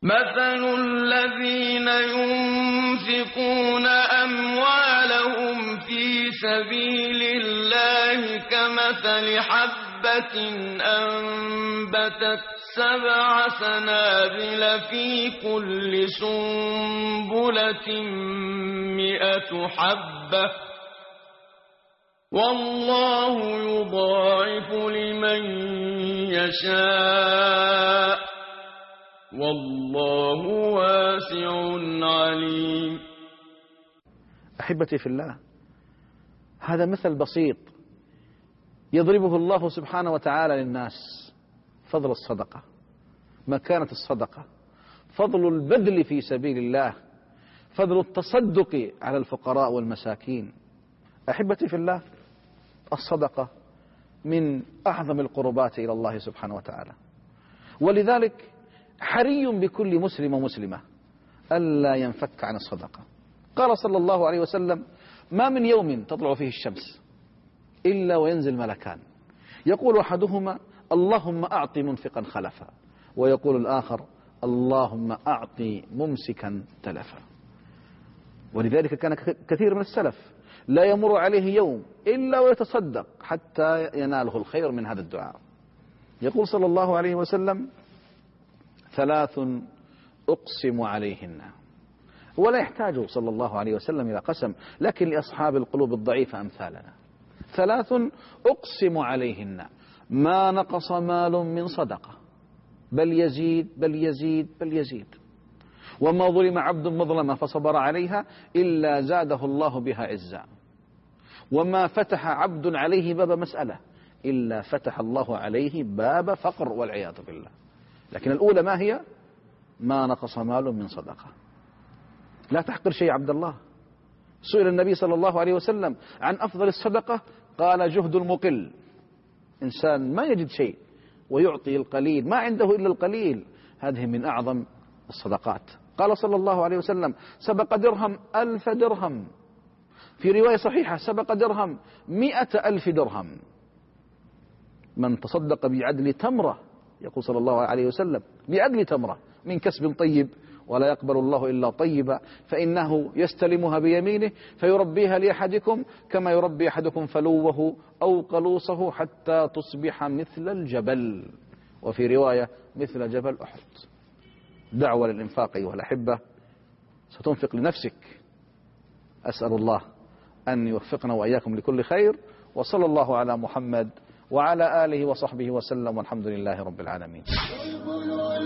مثل الذين ينفقون أموالهم في سبيل الله كمثل حبة أنبتت 7 سنابل في كل سنبلة 100 حبة والله يضاعف لمن يشاء والله واسع عليم. أحبتي في الله، هذا مثل بسيط يضربه الله سبحانه وتعالى للناس. فضل الصدقة، مكانة الصدقة، فضل البذل في سبيل الله، فضل التصدق على الفقراء والمساكين. أحبتي في الله، الصدقة من أعظم القربات إلى الله سبحانه وتعالى، ولذلك حري بكل مسلم ومسلمة ألا ينفك عن الصدقة. قال صلى الله عليه وسلم: ما من يوم تطلع فيه الشمس إلا وينزل ملكان، يقول أحدهما: اللهم أعط منفقا خلفا، ويقول الآخر: اللهم أعط ممسكا تلفا. ولذلك كان كثير من السلف لا يمر عليه يوم إلا ويتصدق حتى يناله الخير من هذا الدعاء. يقول صلى الله عليه وسلم: 3 أقسم عليهن. ولا يحتاج صلى الله عليه وسلم إلى قسم، لكن لأصحاب القلوب الضعيفة أمثالنا: 3 أقسم عليهن ما نقص مال من صدقة بل يزيد بل يزيد بل يزيد، وما ظلم عبد مظلمة فصبر عليها إلا زاده الله بها عزا، وما فتح عبد عليه باب مسألة إلا فتح الله عليه باب فقر والعياذ بالله. لكن الأولى ما هي؟ ما نقص مال من صدقة. لا تحقر شيء عبد الله. سئل النبي صلى الله عليه وسلم عن أفضل الصدقة، قال: جهد المقل. إنسان ما يجد شيء ويعطي القليل، ما عنده إلا القليل، هذه من أعظم الصدقات. قال صلى الله عليه وسلم: سبق درهم 1000 درهم. في رواية صحيحة: سبق درهم 100,000 درهم. من تصدق بعدل تمرة، يقول صلى الله عليه وسلم: بعدل تمرة من كسب طيب ولا يقبل الله إلا طيبا، فإنه يستلمها بيمينه فيربيها لأحدكم كما يربي أحدكم فلوه أو قلوصه حتى تصبح مثل الجبل، وفي رواية مثل جبل أحد. دعوة للإنفاق أيها الأحبة. ستنفق لنفسك. أسأل الله أن يوفقنا وإياكم لكل خير، وصلى الله على محمد وعلى آله وصحبه وسلم، والحمد لله رب العالمين.